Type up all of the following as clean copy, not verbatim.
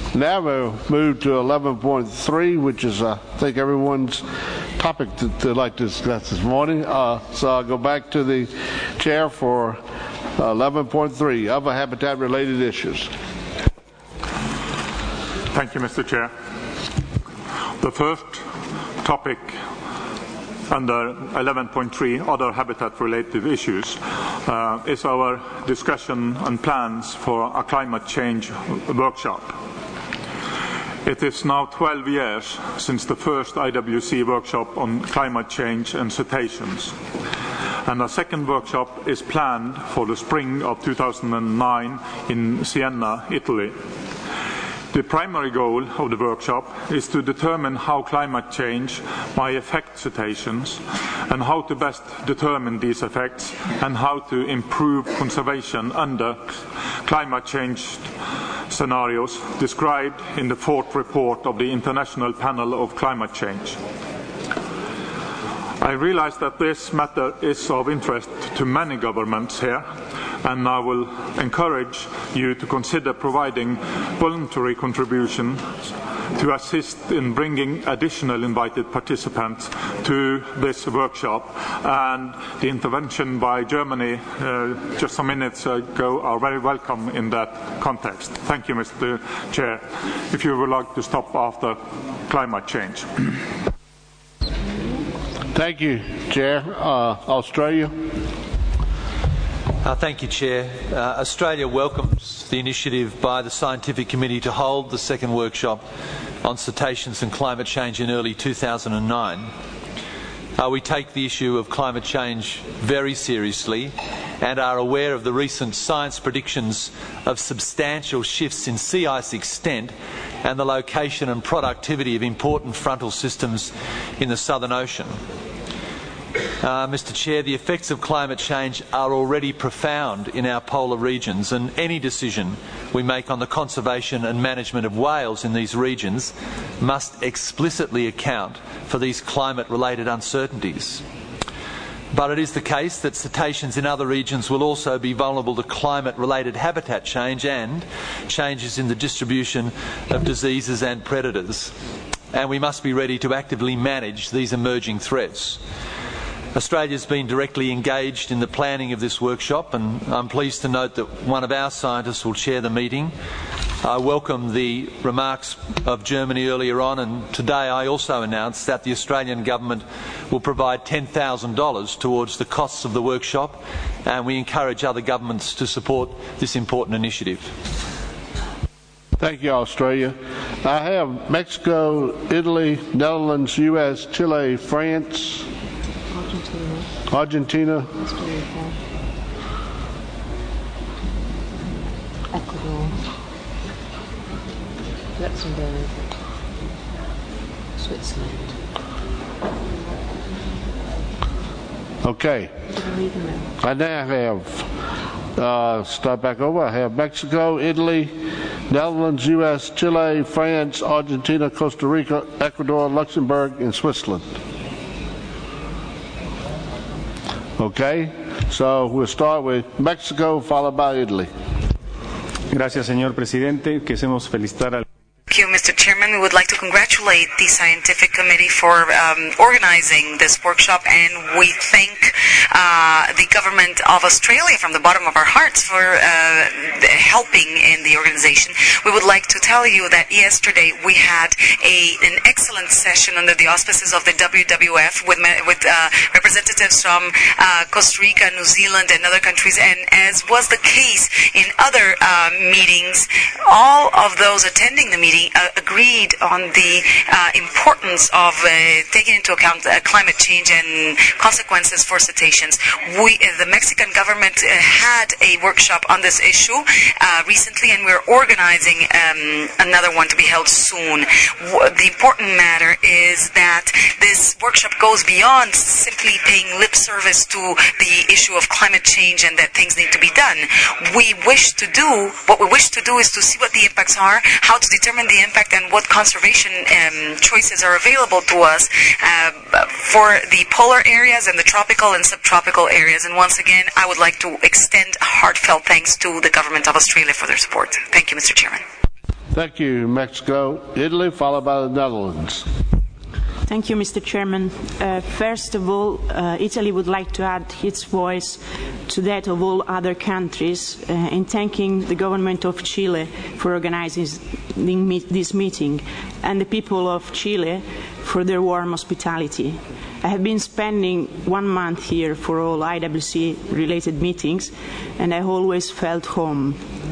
Now we'll move to 11.3, which is, I think, everyone's topic to like to discuss this morning. So I'll go back to the chair for 11.3, other habitat-related issues. Thank you, Mr. Chair. The first topic under 11.3, other habitat-related issues, is our discussion and plans for a climate change workshop. It is now 12 years since the first IWC workshop on climate change and cetaceans, and a second workshop is planned for the spring of 2009 in Siena, Italy. The primary goal of the workshop is to determine how climate change may affect cetaceans and how to best determine these effects and how to improve conservation under climate change scenarios described in the fourth report of the International Panel of Climate Change. I realize that this matter is of interest to many governments here, and I will encourage you to consider providing voluntary contributions to assist in bringing additional invited participants to this workshop. And the intervention by Germany just some minutes ago are very welcome in that context. Thank you, Mr. Chair. If you would like to stop after climate change. Thank you, Chair. Australia. Thank you, Chair. Australia welcomes the initiative by the Scientific Committee to hold the second workshop on cetaceans and climate change in early 2009. We take the issue of climate change very seriously and are aware of the recent science predictions of substantial shifts in sea ice extent and the location and productivity of important frontal systems in the Southern Ocean. Mr. Chair, the effects of climate change are already profound in our polar regions, and any decision we make on the conservation and management of whales in these regions must explicitly account for these climate-related uncertainties. But it is the case that cetaceans in other regions will also be vulnerable to climate-related habitat change and changes in the distribution of diseases and predators, and we must be ready to actively manage these emerging threats. Australia has been directly engaged in the planning of this workshop, and I'm pleased to note that one of our scientists will chair the meeting. I welcome the remarks of Germany earlier on, and today I also announced that the Australian Government will provide $10,000 towards the costs of the workshop, and we encourage other governments to support this important initiative. Thank you, Australia. I have Mexico, Italy, Netherlands, US, Chile, France, Argentina, Ecuador, Luxembourg, Switzerland. Okay. I now have, start back over, I have Mexico, Italy, Netherlands, US, Chile, France, Argentina, Costa Rica, Ecuador, Luxembourg, and Switzerland. Okay, so we'll start with Mexico, followed by Italy. Gracias, señor presidente. Queremos felicitar al Thank you, Mr. Chairman. We would like to congratulate the Scientific Committee for organizing this workshop, and we thank the Government of Australia from the bottom of our hearts for helping in the organization. We would like to tell you that yesterday we had an excellent session under the auspices of the WWF with representatives from Costa Rica, New Zealand, and other countries, and as was the case in other meetings, all of those attending the meeting agreed on the importance of taking into account climate change and consequences for cetaceans. The Mexican government had a workshop on this issue recently, and we're organizing another one to be held soon. The important matter is that this workshop goes beyond simply paying lip service to the issue of climate change and that things need to be done. What we wish to do is to see what the impacts are, how to determine the impact, and what conservation choices are available to us for the polar areas and the tropical and subtropical areas. And once again, I would like to extend heartfelt thanks to the Government of Australia for their support. Thank you, Mr. Chairman. Thank you, Mexico. Italy, followed by the Netherlands. Thank you, Mr. Chairman. First of all, Italy would like to add its voice to that of all other countries in thanking the government of Chile for organizing this meeting and the people of Chile for their warm hospitality. I have been spending 1 month here for all IWC-related meetings, and I always felt home.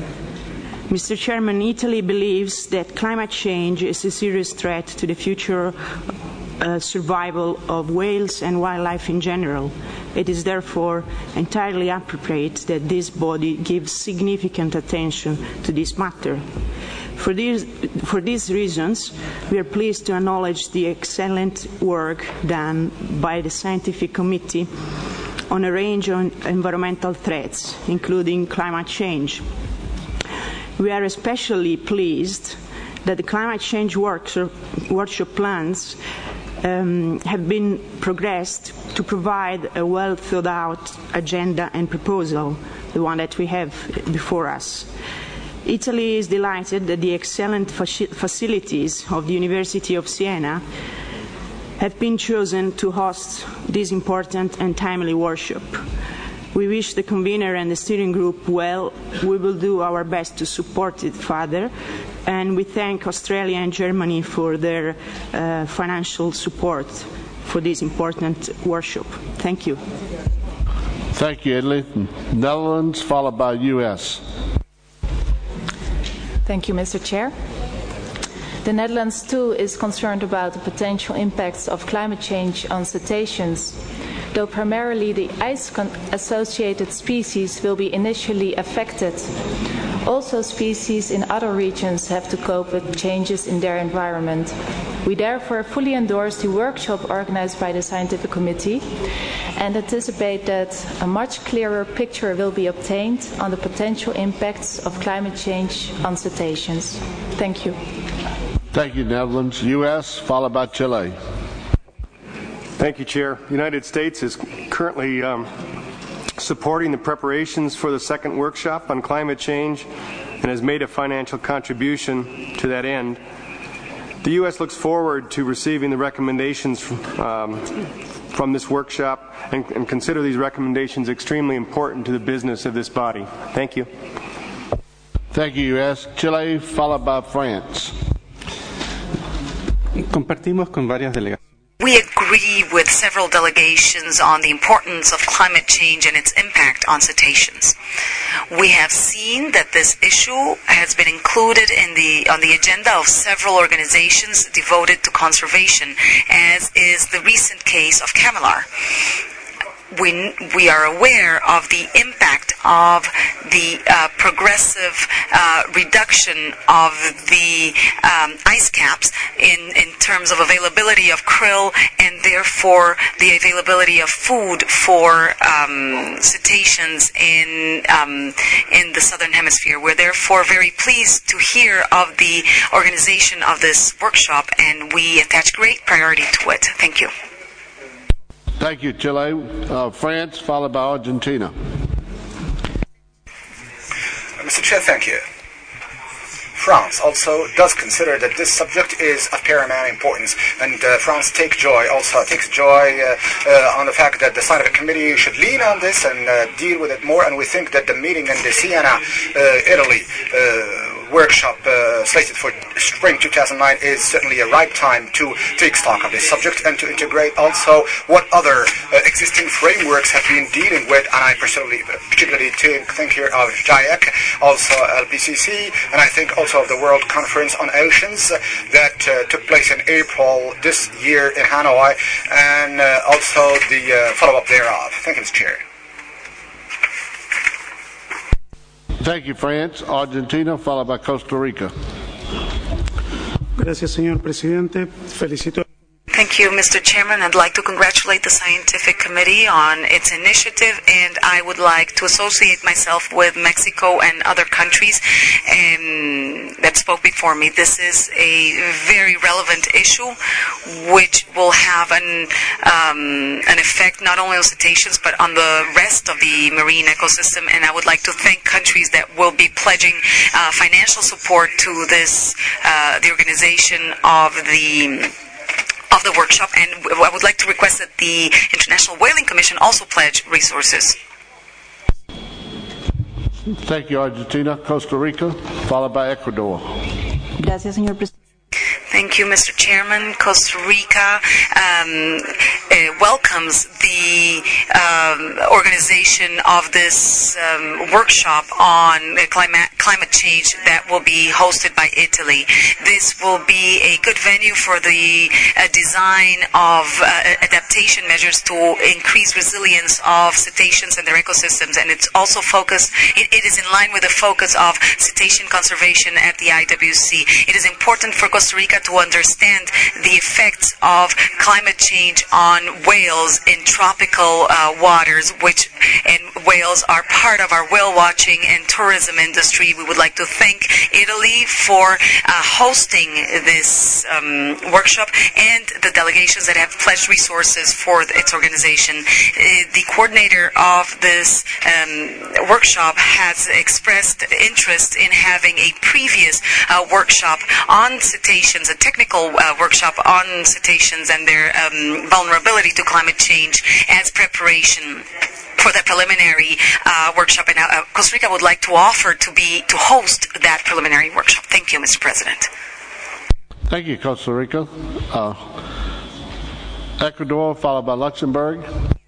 Mr. Chairman, Italy believes that climate change is a serious threat to the future survival of whales and wildlife in general. It is therefore entirely appropriate that this body gives significant attention to this matter. For these reasons, we are pleased to acknowledge the excellent work done by the Scientific Committee on a range of environmental threats, including climate change. We are especially pleased that the climate change workshop plans have been progressed to provide a well-thought-out agenda and proposal, the one that we have before us. Italy is delighted that the excellent facilities of the University of Siena have been chosen to host this important and timely workshop. We wish the convener and the steering group well. We will do our best to support it further, and we thank Australia and Germany for their financial support for this important workshop. Thank you. Thank you, Italy. Netherlands, followed by U.S. Thank you, Mr. Chair. The Netherlands, too, is concerned about the potential impacts of climate change on cetaceans. Though primarily the ice-associated species will be initially affected, also species in other regions have to cope with changes in their environment. We therefore fully endorse the workshop organized by the Scientific Committee and anticipate that a much clearer picture will be obtained on the potential impacts of climate change on cetaceans. Thank you. Thank you, Netherlands. U.S., followed by Chile. Thank you, Chair. The United States is currently supporting the preparations for the second workshop on climate change and has made a financial contribution to that end. The U.S. looks forward to receiving the recommendations from this workshop and consider these recommendations extremely important to the business of this body. Thank you. Thank you, U.S. Chile, followed by France. Compartimos con varias delegaciones. We agree with several delegations on the importance of climate change and its impact on cetaceans. We have seen that this issue has been included on the agenda of several organizations devoted to conservation, as is the recent case of Camelar. We are aware of the impact of the progressive reduction of the ice caps in terms of availability of krill and therefore the availability of food for cetaceans in the southern hemisphere. We're therefore very pleased to hear of the organization of this workshop, and we attach great priority to it. Thank you. Thank you, Chile. France, followed by Argentina. Mr. Chair, thank you. France also does consider that this subject is of paramount importance, and France takes joy on the fact that the Scientific Committee should lean on this and deal with it more, and we think that the meeting in the Siena, Italy workshop slated for spring 2009 is certainly a right time to take stock of this subject and to integrate also what other existing frameworks have been dealing with, and I particularly think here of GIEC, also LPCC, and I think also of the World Conference on Oceans that took place in April this year in Hanoi, and also the follow-up thereof. Thank you, Mr. Chair. Thank you, France. Argentina, followed by Costa Rica. Gracias, señor presidente. Felicito. Thank Thank you, Mr. Chairman. I'd like to congratulate the Scientific Committee on its initiative, and I would like to associate myself with Mexico and other countries that spoke before me. This is a very relevant issue, which will have an effect not only on cetaceans, but on the rest of the marine ecosystem, and I would like to thank countries that will be pledging financial support to this, the organization of the workshop, and I would like to request that the International Whaling Commission also pledge resources. Thank you, Argentina. Costa Rica, followed by Ecuador. Gracias, señor presidente. Thank you, Mr. Chairman. Costa Rica welcomes the organization of this workshop on climate change that will be hosted by Italy. This will be a good venue for the design of adaptation measures to increase resilience of cetaceans and their ecosystems, and it's also focused. It is in line with the focus of cetacean conservation at the IWC. It is important for Costa Rica to understand the effects of climate change on whales in tropical waters, and whales are part of our whale watching and tourism industry. We would like to thank Italy for hosting this workshop and the delegations that have pledged resources for its organization. The coordinator of this workshop has expressed interest in having a previous workshop on cetaceans, a technical workshop on cetaceans and their vulnerability to climate change as preparation for the preliminary workshop. And Costa Rica would like to offer to host that preliminary workshop. Thank you, Mr. President. Thank you, Costa Rica. Ecuador, followed by Luxembourg.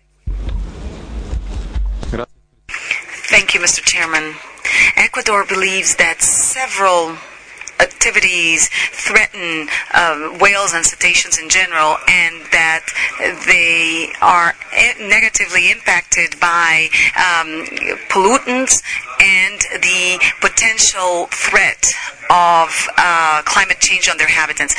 Thank you, Mr. Chairman. Ecuador believes that several activities threaten whales and cetaceans in general, and that they are negatively impacted by pollutants and the potential threat of climate change on their habitats.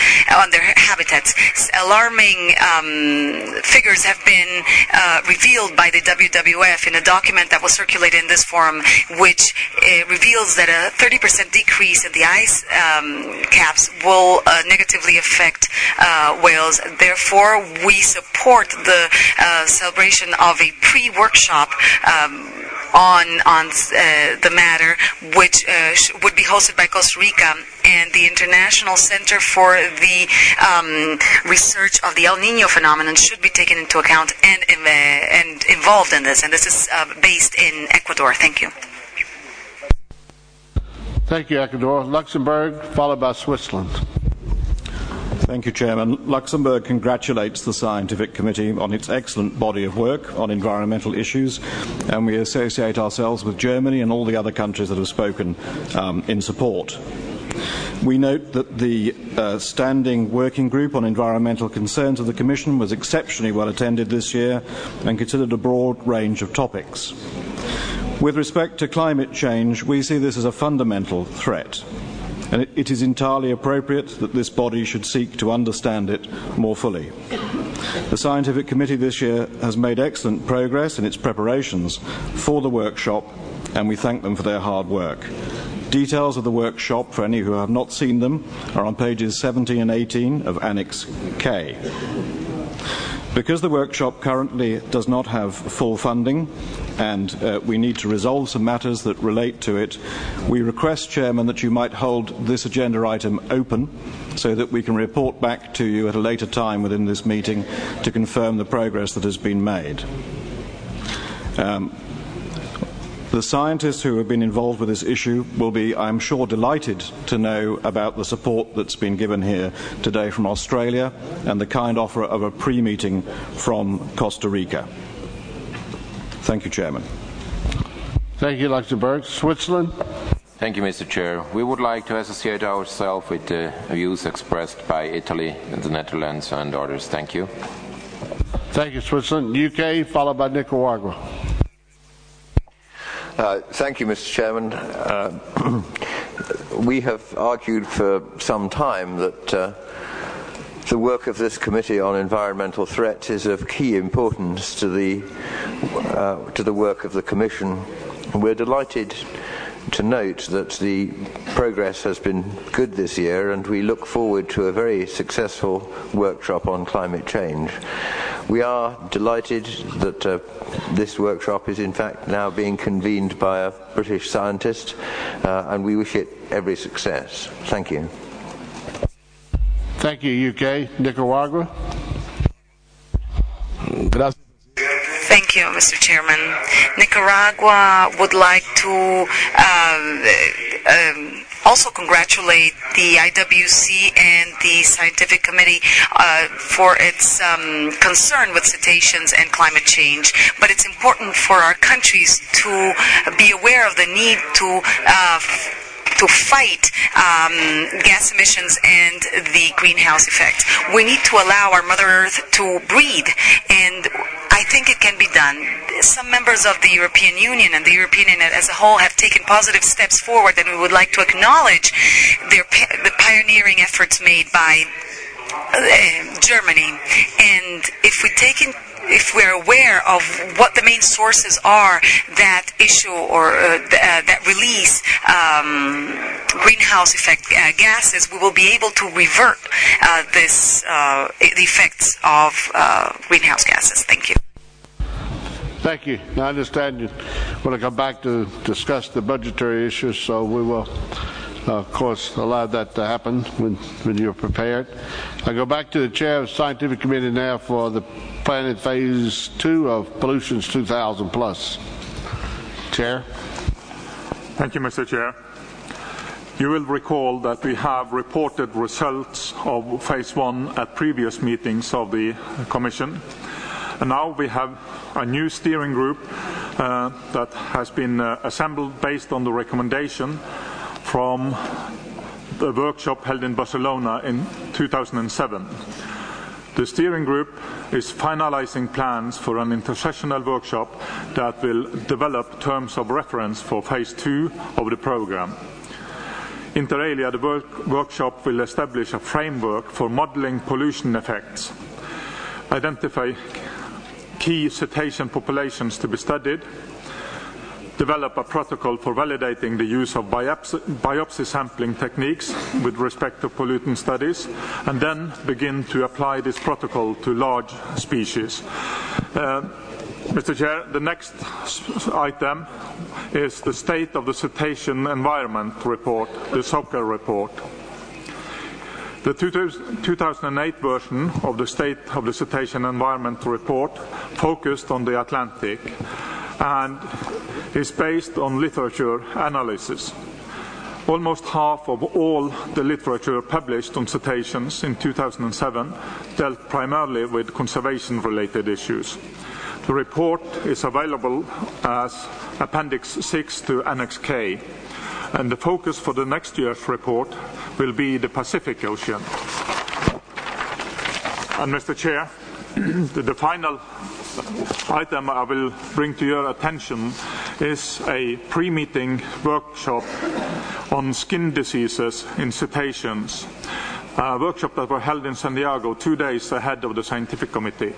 Alarming figures have been revealed by the WWF in a document that was circulated in this forum, which reveals that a 30% decrease in the ice caps will negatively affect whales. Therefore, we support the celebration of a pre-workshop on the matter, which would be hosted by Costa Rica and the International Center for the Research of the El Niño phenomenon should be taken into account and involved in this. And this is based in Ecuador. Thank you. Thank you, Ecuador. Luxembourg, followed by Switzerland. Thank you, Chairman. Luxembourg congratulates the Scientific Committee on its excellent body of work on environmental issues, and we associate ourselves with Germany and all the other countries that have spoken in support. We note that the Standing Working Group on Environmental Concerns of the Commission was exceptionally well attended this year and considered a broad range of topics. With respect to climate change, we see this as a fundamental threat, and it is entirely appropriate that this body should seek to understand it more fully. The Scientific Committee this year has made excellent progress in its preparations for the workshop, and we thank them for their hard work. Details of the workshop, for any who have not seen them, are on pages 17 and 18 of Annex K. Because the workshop currently does not have full funding, and we need to resolve some matters that relate to it, we request, Chairman, that you might hold this agenda item open so that we can report back to you at a later time within this meeting to confirm the progress that has been made. The scientists who have been involved with this issue will be, I am sure, delighted to know about the support that's been given here today from Australia and the kind offer of a pre-meeting from Costa Rica. Thank you, Chairman. Thank you, Luxembourg. Switzerland. Thank you, Mr. Chair. We would like to associate ourselves with the views expressed by Italy, the Netherlands and others. Thank you. Thank you, Switzerland. UK, followed by Nicaragua. Thank you, Mr. Chairman. We have argued for some time that The work of this Committee on Environmental Threats is of key importance to the work of the Commission. We're delighted to note that the progress has been good this year, and we look forward to a very successful workshop on climate change. We are delighted that this workshop is in fact now being convened by a British scientist, and we wish it every success. Thank you. Thank you, UK. Nicaragua. Gracias. Thank you, Mr. Chairman. Nicaragua would like to also congratulate the IWC and the Scientific Committee for its concern with cetaceans and climate change. But it's important for our countries to be aware of the need to fight gas emissions and the greenhouse effect. We need to allow our Mother Earth to breathe, and I think it can be done. Some members of the European Union and the European Union as a whole have taken positive steps forward, and we would like to acknowledge the pioneering efforts made by Germany. And if we're aware of what the main sources are that issue or that release greenhouse effect gases, we will be able to revert the effects of greenhouse gases. Thank you. Thank you. Now, I understand you want to come back to discuss the budgetary issues, so we will, of course, allow that to happen when you're prepared. I go back to the chair of the Scientific Committee now for the planning phase 2 of Pollutions 2000 Plus. Chair. Thank you, Mr. Chair. You will recall that we have reported results of phase 1 at previous meetings of the Commission. And now we have a new steering group that has been assembled based on the recommendation from the workshop held in Barcelona in 2007. The steering group is finalizing plans for an intersessional workshop that will develop terms of reference for phase 2 of the program. Inter alia, the workshop will establish a framework for modeling pollution effects, identify key cetacean populations to be studied, develop a protocol for validating the use of biopsy sampling techniques with respect to pollutant studies, and then begin to apply this protocol to large species. Mr. Chair, the next item is the State of the Cetacean Environment report, the SOCER report. The 2008 version of the State of the Cetacean Environment report focused on the Atlantic and is based on literature analysis. Almost half of all the literature published on cetaceans in 2007 dealt primarily with conservation-related issues. The report is available as Appendix 6 to Annex K, and the focus for the next year's report will be the Pacific Ocean. And Mr. Chair, the final item I will bring to your attention is a pre-meeting workshop on skin diseases in cetaceans, a workshop that was held in San Diego 2 days ahead of the Scientific Committee.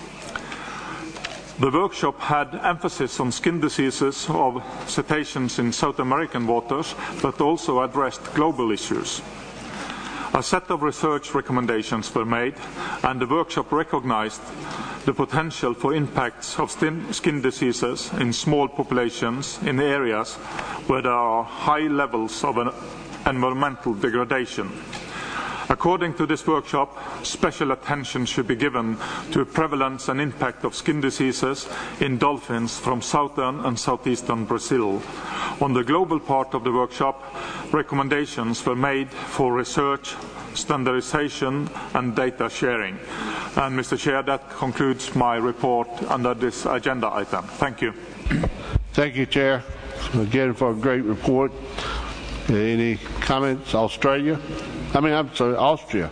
The workshop had emphasis on skin diseases of cetaceans in South American waters, but also addressed global issues. A set of research recommendations were made, and the workshop recognized the potential for impacts of skin diseases in small populations in areas where there are high levels of environmental degradation. According to this workshop, special attention should be given to prevalence and impact of skin diseases in dolphins from southern and southeastern Brazil. On the global part of the workshop, recommendations were made for research, standardization and data sharing. And Mr. Chair, that concludes my report under this agenda item. Thank you. Thank you, Chair, again for a great report. Any comments? Austria. Got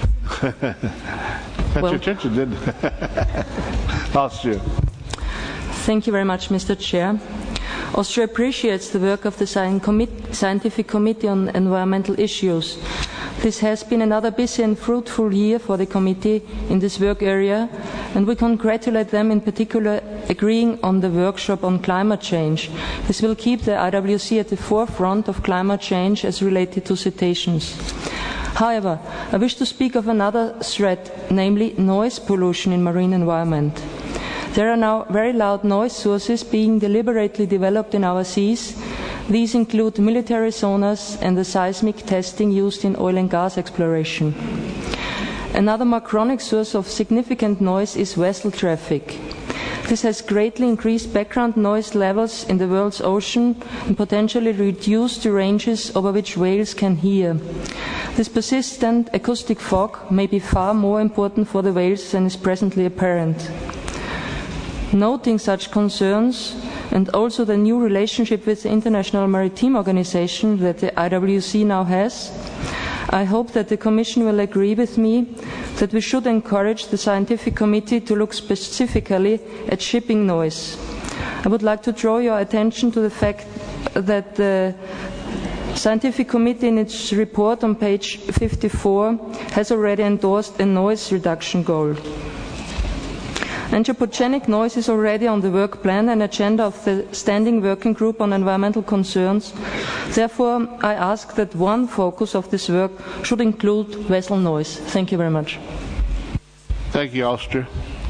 your attention, didn't it? Austria. Thank you very much, Mr. Chair. Austria appreciates the work of the Scientific Committee on Environmental Issues. This has been another busy and fruitful year for the committee in this work area, and we congratulate them in particular agreeing on the workshop on climate change. This will keep the IWC at the forefront of climate change as related to cetaceans. However, I wish to speak of another threat, namely noise pollution in marine environment. There are now very loud noise sources being deliberately developed in our seas. These include military sonars and the seismic testing used in oil and gas exploration. Another more chronic source of significant noise is vessel traffic. This has greatly increased background noise levels in the world's ocean and potentially reduced the ranges over which whales can hear. This persistent acoustic fog may be far more important for the whales than is presently apparent. Noting such concerns, and also the new relationship with the International Maritime Organization that the IWC now has, I hope that the Commission will agree with me that we should encourage the Scientific Committee to look specifically at shipping noise. I would like to draw your attention to the fact that the Scientific Committee in its report on page 54 has already endorsed a noise reduction goal. Anthropogenic noise is already on the work plan and agenda of the Standing Working Group on Environmental Concerns. Therefore, I ask that one focus of this work should include vessel noise. Thank you very much. Thank you, Austria.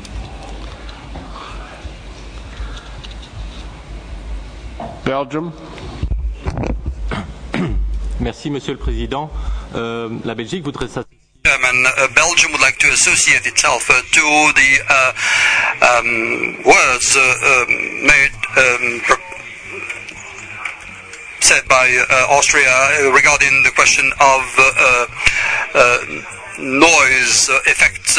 Belgium. Merci, Monsieur le Président. La Belgique voudrait s'associer. Belgium would like to associate itself to the words said by Austria regarding the question of noise effects,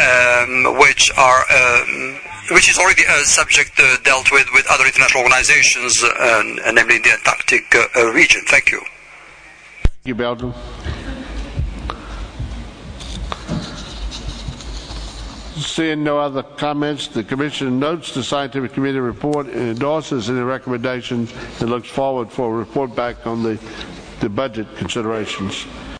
which is already a subject dealt with other international organizations, namely in the Antarctic region. Thank you. Thank you, Belgium. Seeing no other comments, the Commission notes the Scientific Committee report and endorses any recommendations and looks forward for a report back on the budget considerations.